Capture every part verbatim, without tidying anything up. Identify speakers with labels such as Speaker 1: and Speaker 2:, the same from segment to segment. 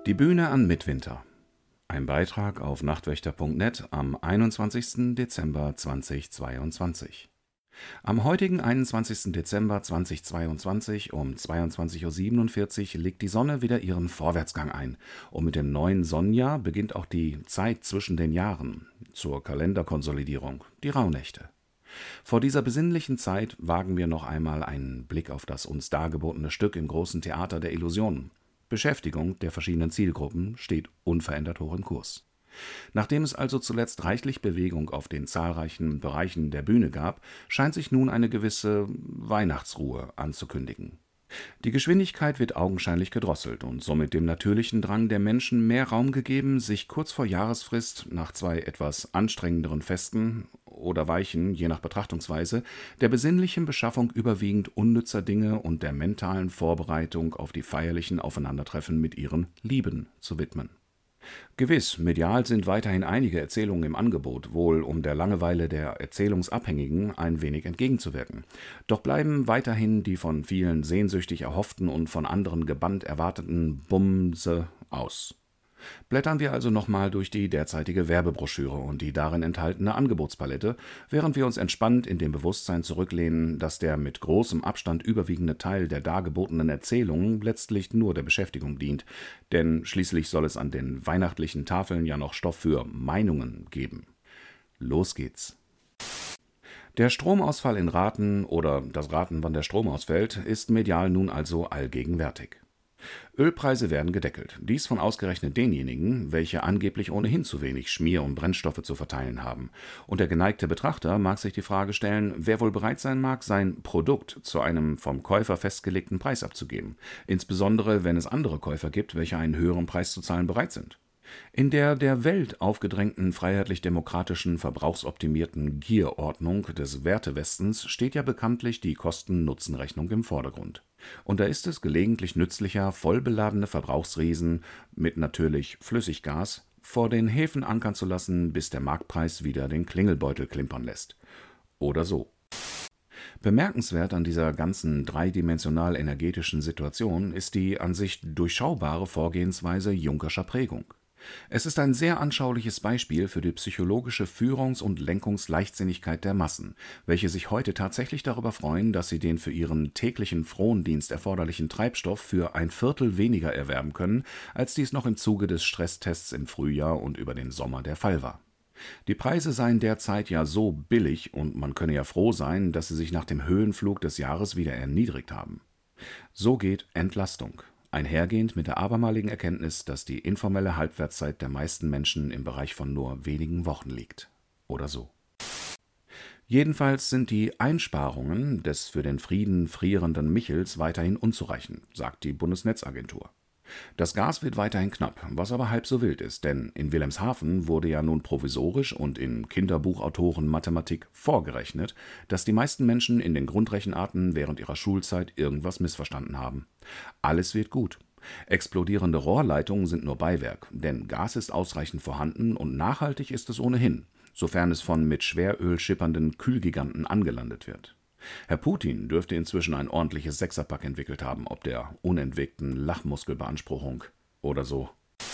Speaker 1: Die Bühne an Midwinter. Ein Beitrag auf nachtwächter punkt net am einundzwanzigsten Dezember zweitausendzweiundzwanzig. Am heutigen einundzwanzigsten Dezember zweitausendzweiundzwanzig um zweiundzwanzig Uhr siebenundvierzig legt die Sonne wieder ihren Vorwärtsgang ein, und mit dem neuen Sonnenjahr beginnt auch die Zeit zwischen den Jahren, zur Kalenderkonsolidierung, die Rauhnächte. Vor dieser besinnlichen Zeit wagen wir noch einmal einen Blick auf das uns dargebotene Stück im großen Theater der Illusionen. Beschäftigung der verschiedenen Zielgruppen steht unverändert hoch im Kurs. Nachdem es also zuletzt reichlich Bewegung auf den zahlreichen Bereichen der Bühne gab, scheint sich nun eine gewisse Weihnachtsruhe anzukündigen. Die Geschwindigkeit wird augenscheinlich gedrosselt und somit dem natürlichen Drang der Menschen mehr Raum gegeben, sich kurz vor Jahresfrist nach zwei etwas anstrengenderen Festen oder Weichen, je nach Betrachtungsweise, der besinnlichen Beschaffung überwiegend unnützer Dinge und der mentalen Vorbereitung auf die feierlichen Aufeinandertreffen mit ihren Lieben zu widmen. Gewiss, medial sind weiterhin einige Erzählungen im Angebot, wohl um der Langeweile der Erzählungsabhängigen ein wenig entgegenzuwirken. Doch bleiben weiterhin die von vielen sehnsüchtig erhofften und von anderen gebannt erwarteten Bumse aus. Blättern wir also nochmal durch die derzeitige Werbebroschüre und die darin enthaltene Angebotspalette, während wir uns entspannt in dem Bewusstsein zurücklehnen, dass der mit großem Abstand überwiegende Teil der dargebotenen Erzählungen letztlich nur der Beschäftigung dient, denn schließlich soll es an den weihnachtlichen Tafeln ja noch Stoff für Meinungen geben. Los geht's! Der Stromausfall in Raten oder das Raten, wann der Strom ausfällt, ist medial nun also allgegenwärtig. Ölpreise werden gedeckelt, dies von ausgerechnet denjenigen, welche angeblich ohnehin zu wenig Schmier- und Brennstoffe zu verteilen haben. Und der geneigte Betrachter mag sich die Frage stellen, wer wohl bereit sein mag, sein Produkt zu einem vom Käufer festgelegten Preis abzugeben, insbesondere wenn es andere Käufer gibt, welche einen höheren Preis zu zahlen bereit sind. In der der Welt aufgedrängten freiheitlich-demokratischen, verbrauchsoptimierten Gierordnung des Wertewestens steht ja bekanntlich die Kosten-Nutzen-Rechnung im Vordergrund. Und da ist es gelegentlich nützlicher, vollbeladene Verbrauchsriesen mit natürlich Flüssiggas vor den Häfen ankern zu lassen, bis der Marktpreis wieder den Klingelbeutel klimpern lässt. Oder so. Bemerkenswert an dieser ganzen dreidimensional-energetischen Situation ist die an sich durchschaubare Vorgehensweise Junckerscher Prägung. Es ist ein sehr anschauliches Beispiel für die psychologische Führungs- und Lenkungsleichtsinnigkeit der Massen, welche sich heute tatsächlich darüber freuen, dass sie den für ihren täglichen Frondienst erforderlichen Treibstoff für ein Viertel weniger erwerben können, als dies noch im Zuge des Stresstests im Frühjahr und über den Sommer der Fall war. Die Preise seien derzeit ja so billig und man könne ja froh sein, dass sie sich nach dem Höhenflug des Jahres wieder erniedrigt haben. So geht Entlastung, einhergehend mit der abermaligen Erkenntnis, dass die informelle Halbwertszeit der meisten Menschen im Bereich von nur wenigen Wochen liegt. Oder so. Jedenfalls sind die Einsparungen des für den Frieden frierenden Michels weiterhin unzureichend, sagt die Bundesnetzagentur. Das Gas wird weiterhin knapp, was aber halb so wild ist, denn in Wilhelmshaven wurde ja nun provisorisch und in Kinderbuchautoren-Mathematik vorgerechnet, dass die meisten Menschen in den Grundrechenarten während ihrer Schulzeit irgendwas missverstanden haben. Alles wird gut. Explodierende Rohrleitungen sind nur Beiwerk, denn Gas ist ausreichend vorhanden und nachhaltig ist es ohnehin, sofern es von mit Schweröl schippernden Kühlgiganten angelandet wird. Herr Putin dürfte inzwischen ein ordentliches Sechserpack entwickelt haben, ob der unentwegten Lachmuskelbeanspruchung oder so.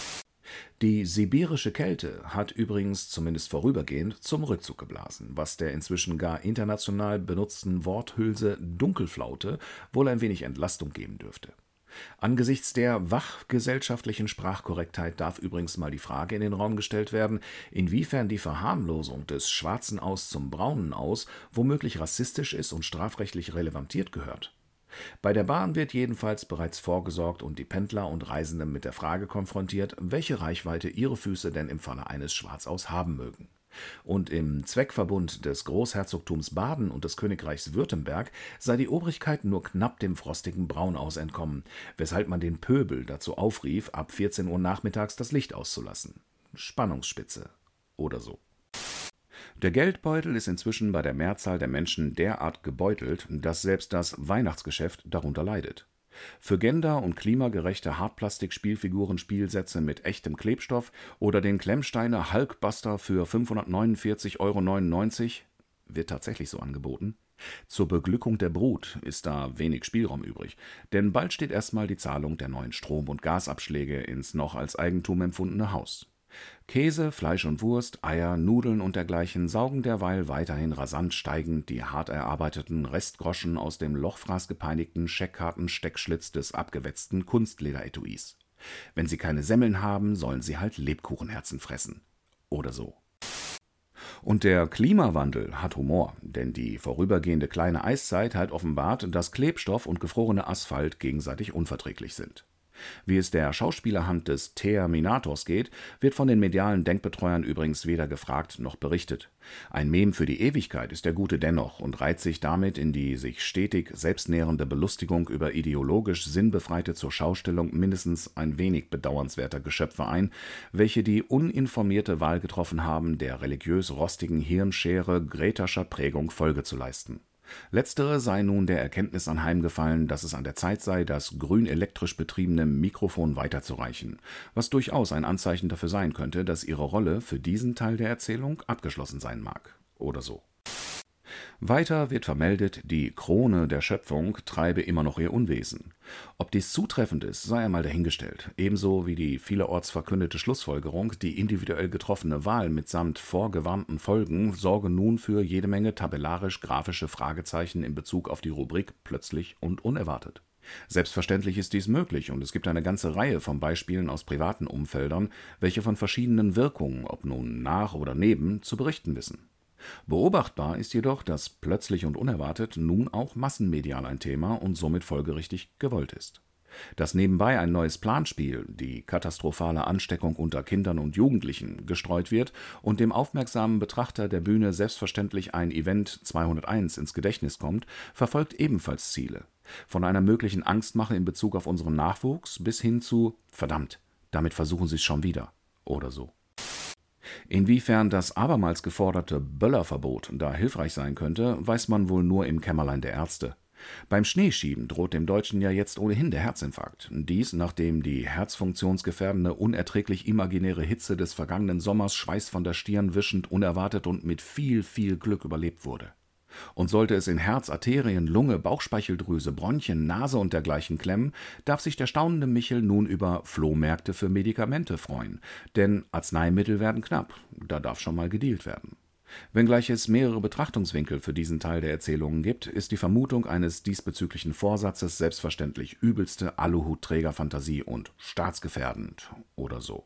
Speaker 1: Die sibirische Kälte hat übrigens zumindest vorübergehend zum Rückzug geblasen, was der inzwischen gar international benutzten Worthülse Dunkelflaute wohl ein wenig Entlastung geben dürfte. Angesichts der wachgesellschaftlichen Sprachkorrektheit darf übrigens mal die Frage in den Raum gestellt werden, inwiefern die Verharmlosung des Schwarzen Aus zum Braunen Aus womöglich rassistisch ist und strafrechtlich relevantiert gehört. Bei der Bahn wird jedenfalls bereits vorgesorgt und die Pendler und Reisenden mit der Frage konfrontiert, welche Reichweite ihre Füße denn im Falle eines Schwarzaus haben mögen. Und im Zweckverbund des Großherzogtums Baden und des Königreichs Württemberg sei die Obrigkeit nur knapp dem frostigen Braunaus entkommen, weshalb man den Pöbel dazu aufrief, ab vierzehn Uhr nachmittags das Licht auszulassen. Spannungsspitze oder so. Der Geldbeutel ist inzwischen bei der Mehrzahl der Menschen derart gebeutelt, dass selbst das Weihnachtsgeschäft darunter leidet. Für gender- und klimagerechte Hartplastik-Spielfiguren-Spielsätze mit echtem Klebstoff oder den Klemmsteiner Hulkbuster für fünfhundertneunundvierzig Euro neunundneunzig wird tatsächlich so angeboten, Zur Beglückung der Brut ist da wenig Spielraum übrig, denn bald steht erstmal die Zahlung der neuen Strom- und Gasabschläge ins noch als Eigentum empfundene Haus. Käse, Fleisch und Wurst, Eier, Nudeln und dergleichen saugen derweil weiterhin rasant steigend die hart erarbeiteten Restgroschen aus dem lochfraßgepeinigten Scheckkarten-Steckschlitz des abgewetzten Kunstlederetuis. Wenn sie keine Semmeln haben, sollen sie halt Lebkuchenherzen fressen. Oder so. Und der Klimawandel hat Humor, denn die vorübergehende kleine Eiszeit hat offenbart, dass Klebstoff und gefrorener Asphalt gegenseitig unverträglich sind. Wie es der Schauspielerhand des Terminators geht, wird von den medialen Denkbetreuern übrigens weder gefragt noch berichtet. Ein Mem für die Ewigkeit ist der Gute dennoch und reiht sich damit in die sich stetig selbstnährende Belustigung über ideologisch sinnbefreite Zurschaustellung mindestens ein wenig bedauernswerter Geschöpfe ein, welche die uninformierte Wahl getroffen haben, der religiös rostigen Hirnschere Gräterscher Prägung Folge zu leisten. Letztere sei nun der Erkenntnis anheimgefallen, dass es an der Zeit sei, das grün-elektrisch betriebene Mikrofon weiterzureichen, was durchaus ein Anzeichen dafür sein könnte, dass ihre Rolle für diesen Teil der Erzählung abgeschlossen sein mag. Oder so. Weiter wird vermeldet, die Krone der Schöpfung treibe immer noch ihr Unwesen. Ob dies zutreffend ist, sei einmal dahingestellt, ebenso wie die vielerorts verkündete Schlussfolgerung, die individuell getroffene Wahl mitsamt vorgewarnten Folgen sorge nun für jede Menge tabellarisch-grafische Fragezeichen in Bezug auf die Rubrik plötzlich und unerwartet. Selbstverständlich ist dies möglich und es gibt eine ganze Reihe von Beispielen aus privaten Umfeldern, welche von verschiedenen Wirkungen, ob nun nach oder neben, zu berichten wissen. Beobachtbar ist jedoch, dass plötzlich und unerwartet nun auch massenmedial ein Thema und somit folgerichtig gewollt ist. Dass nebenbei ein neues Planspiel, die katastrophale Ansteckung unter Kindern und Jugendlichen, gestreut wird und dem aufmerksamen Betrachter der Bühne selbstverständlich ein Event zweihunderteins ins Gedächtnis kommt, verfolgt ebenfalls Ziele. Von einer möglichen Angstmache in Bezug auf unseren Nachwuchs bis hin zu »Verdammt, damit versuchen sie es schon wieder« oder so. Inwiefern das abermals geforderte Böllerverbot da hilfreich sein könnte, weiß man wohl nur im Kämmerlein der Ärzte. Beim Schneeschieben droht dem Deutschen ja jetzt ohnehin der Herzinfarkt. Dies, nachdem die herzfunktionsgefährdende, unerträglich imaginäre Hitze des vergangenen Sommers Schweiß von der Stirn wischend unerwartet und mit viel, viel Glück überlebt wurde. Und sollte es in Herz, Arterien, Lunge, Bauchspeicheldrüse, Bronchien, Nase und dergleichen klemmen, darf sich der staunende Michel nun über Flohmärkte für Medikamente freuen. Denn Arzneimittel werden knapp, da darf schon mal gedealt werden. Wenngleich es mehrere Betrachtungswinkel für diesen Teil der Erzählungen gibt, ist die Vermutung eines diesbezüglichen Vorsatzes selbstverständlich übelste Aluhutträgerfantasie und staatsgefährdend oder so.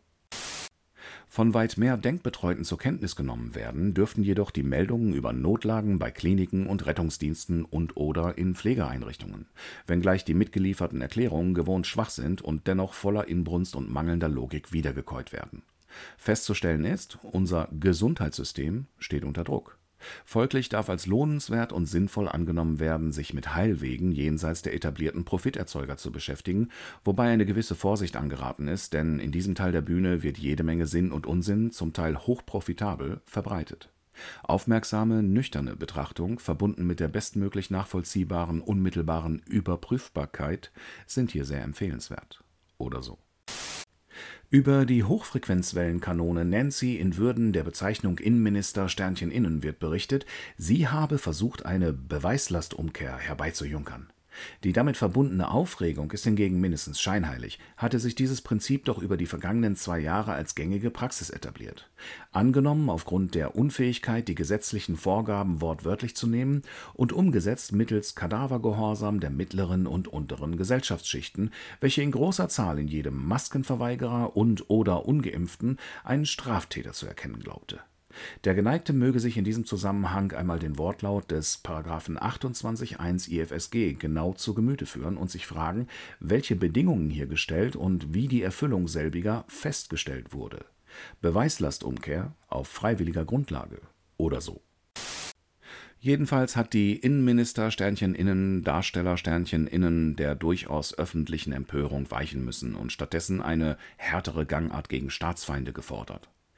Speaker 1: Von weit mehr Denkbetreuten zur Kenntnis genommen werden, dürften jedoch die Meldungen über Notlagen bei Kliniken und Rettungsdiensten und/oder in Pflegeeinrichtungen, wenngleich die mitgelieferten Erklärungen gewohnt schwach sind und dennoch voller Inbrunst und mangelnder Logik wiedergekäut werden. Festzustellen ist, unser Gesundheitssystem steht unter Druck. Folglich darf als lohnenswert und sinnvoll angenommen werden, sich mit Heilwegen jenseits der etablierten Profiterzeuger zu beschäftigen, wobei eine gewisse Vorsicht angeraten ist, denn in diesem Teil der Bühne wird jede Menge Sinn und Unsinn, zum Teil hochprofitabel, verbreitet. Aufmerksame, nüchterne Betrachtung, verbunden mit der bestmöglich nachvollziehbaren, unmittelbaren Überprüfbarkeit, sind hier sehr empfehlenswert. Oder so. Über die Hochfrequenzwellenkanone Nancy in Würden der Bezeichnung Innenminister Sternchen Innen wird berichtet, sie habe versucht, eine Beweislastumkehr herbeizujunkern. Die damit verbundene Aufregung ist hingegen mindestens scheinheilig, hatte sich dieses Prinzip doch über die vergangenen zwei Jahre als gängige Praxis etabliert. Angenommen aufgrund der Unfähigkeit, die gesetzlichen Vorgaben wortwörtlich zu nehmen und umgesetzt mittels Kadavergehorsam der mittleren und unteren Gesellschaftsschichten, welche in großer Zahl in jedem Maskenverweigerer und oder Ungeimpften einen Straftäter zu erkennen glaubte. Der Geneigte möge sich in diesem Zusammenhang einmal den Wortlaut des Paragraphen achtundzwanzig Absatz eins I F S G genau zu Gemüte führen und sich fragen, welche Bedingungen hier gestellt und wie die Erfüllung selbiger festgestellt wurde. Beweislastumkehr auf freiwilliger Grundlage oder so. Jedenfalls hat die Innenminister Sternchen Innen, Darsteller Sternchen Innen der durchaus öffentlichen Empörung weichen müssen und stattdessen eine härtere Gangart gegen Staatsfeinde gefordert.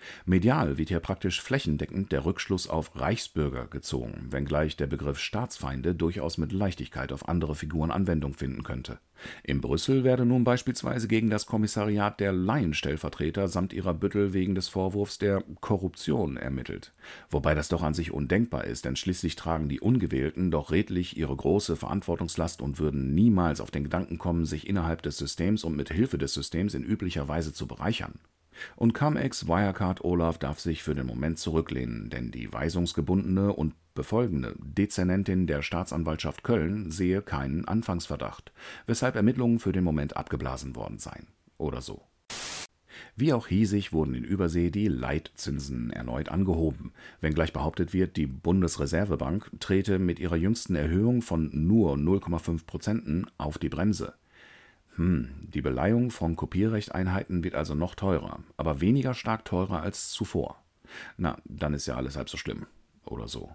Speaker 1: Medial wird hier praktisch flächendeckend der Rückschluss auf Reichsbürger gezogen, wenngleich der Begriff Staatsfeinde durchaus mit Leichtigkeit auf andere Figuren Anwendung finden könnte. In Brüssel werde nun beispielsweise gegen das Kommissariat der Laienstellvertreter samt ihrer Büttel wegen des Vorwurfs der Korruption ermittelt. Wobei das doch an sich undenkbar ist, denn schließlich tragen die Ungewählten doch redlich ihre große Verantwortungslast und würden niemals auf den Gedanken kommen, sich innerhalb des Systems und mit Hilfe des Systems in üblicher Weise zu bereichern. Und Cum-Ex-Wirecard-Olaf darf sich für den Moment zurücklehnen, denn die weisungsgebundene und befolgende Dezernentin der Staatsanwaltschaft Köln sehe keinen Anfangsverdacht, weshalb Ermittlungen für den Moment abgeblasen worden seien. Oder so. Wie auch hiesig wurden in Übersee die Leitzinsen erneut angehoben, wenngleich behauptet wird, die Bundesreservebank trete mit ihrer jüngsten Erhöhung von nur null Komma fünf Prozent auf die Bremse. Hm, die Beleihung von Kopierrechteinheiten wird also noch teurer, aber weniger stark teurer als zuvor. Na, dann ist ja alles halb so schlimm. Oder so.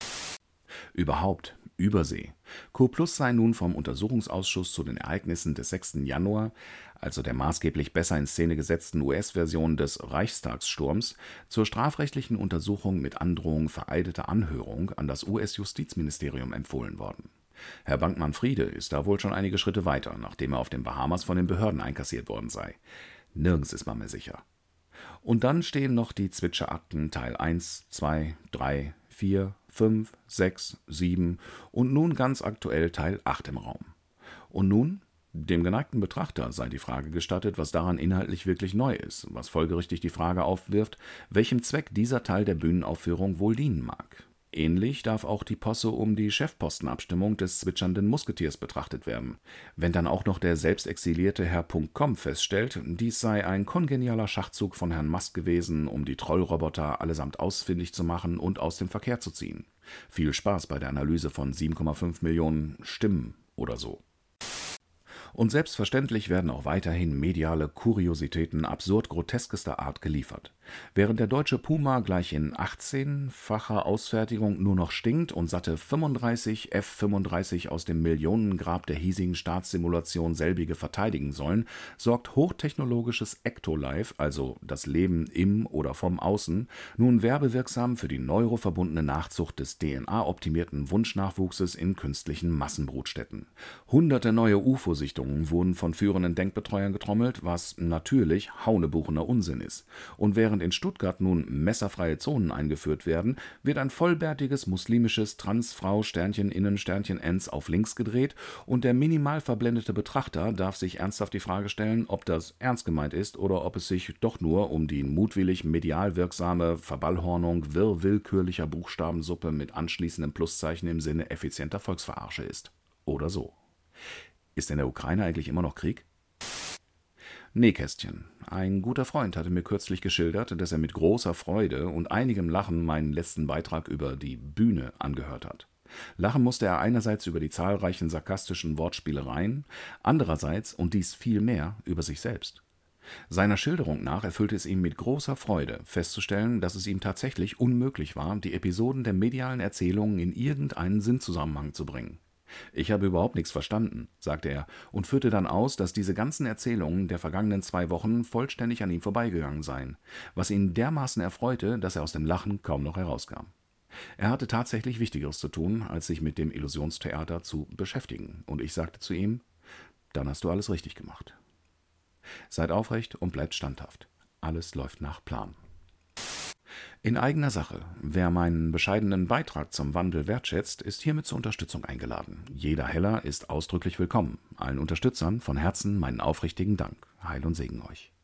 Speaker 1: Überhaupt, Übersee. Co-Plus sei nun vom Untersuchungsausschuss zu den Ereignissen des sechsten Januar, also der maßgeblich besser in Szene gesetzten U S-Version des Reichstagssturms, zur strafrechtlichen Untersuchung mit Androhung vereideter Anhörung an das U S-Justizministerium empfohlen worden. Herr Bankmann-Friede ist da wohl schon einige Schritte weiter, nachdem er auf den Bahamas von den Behörden einkassiert worden sei. Nirgends ist man mehr sicher. Und dann stehen noch die Zwitscher-Akten Teil eins, zwei, drei, vier, fünf, sechs, sieben und nun ganz aktuell Teil acht im Raum. Und nun? Dem geneigten Betrachter sei die Frage gestattet, was daran inhaltlich wirklich neu ist, was folgerichtig die Frage aufwirft, welchem Zweck dieser Teil der Bühnenaufführung wohl dienen mag. Ähnlich darf auch die Posse um die Chefpostenabstimmung des zwitschernden Musketiers betrachtet werden. Wenn dann auch noch der selbstexilierte Herr .com feststellt, dies sei ein kongenialer Schachzug von Herrn Musk gewesen, um die Trollroboter allesamt ausfindig zu machen und aus dem Verkehr zu ziehen. Viel Spaß bei der Analyse von sieben Komma fünf Millionen Stimmen oder so. Und selbstverständlich werden auch weiterhin mediale Kuriositäten absurd groteskester Art geliefert. Während der deutsche Puma gleich in achtzehnfacher Ausfertigung nur noch stinkt und satte fünfunddreißig F fünfunddreißig aus dem Millionengrab der hiesigen Staatssimulation selbige verteidigen sollen, sorgt hochtechnologisches Ectolife, also das Leben im oder vom Außen, nun werbewirksam für die neuroverbundene Nachzucht des D N A-optimierten Wunschnachwuchses in künstlichen Massenbrutstätten. Hunderte neue U F O-Sichtungen wurden von führenden Denkbetreuern getrommelt, was natürlich haunebuchener Unsinn ist. Und während in Stuttgart nun messerfreie Zonen eingeführt werden, wird ein vollbärtiges muslimisches Transfrau-Sternchen-Innen-Sternchen-Ens auf links gedreht und der minimal verblendete Betrachter darf sich ernsthaft die Frage stellen, ob das ernst gemeint ist oder ob es sich doch nur um die mutwillig medial wirksame Verballhornung wirr willkürlicher Buchstabensuppe mit anschließendem Pluszeichen im Sinne effizienter Volksverarsche ist. Oder so. Ist in der Ukraine eigentlich immer noch Krieg? Nähkästchen. Ein guter Freund hatte mir kürzlich geschildert, dass er mit großer Freude und einigem Lachen meinen letzten Beitrag über die Bühne angehört hat. Lachen musste er einerseits über die zahlreichen sarkastischen Wortspielereien, andererseits, und dies viel mehr, über sich selbst. Seiner Schilderung nach erfüllte es ihn mit großer Freude, festzustellen, dass es ihm tatsächlich unmöglich war, die Episoden der medialen Erzählungen in irgendeinen Sinnzusammenhang zu bringen. »Ich habe überhaupt nichts verstanden«, sagte er und führte dann aus, dass diese ganzen Erzählungen der vergangenen zwei Wochen vollständig an ihm vorbeigegangen seien, was ihn dermaßen erfreute, dass er aus dem Lachen kaum noch herauskam. Er hatte tatsächlich Wichtigeres zu tun, als sich mit dem Illusionstheater zu beschäftigen, und ich sagte zu ihm: »Dann hast du alles richtig gemacht. Seid aufrecht und bleibt standhaft. Alles läuft nach Plan.« In eigener Sache. Wer meinen bescheidenen Beitrag zum Wandel wertschätzt, ist hiermit zur Unterstützung eingeladen. Jeder Heller ist ausdrücklich willkommen. Allen Unterstützern von Herzen meinen aufrichtigen Dank. Heil und Segen euch.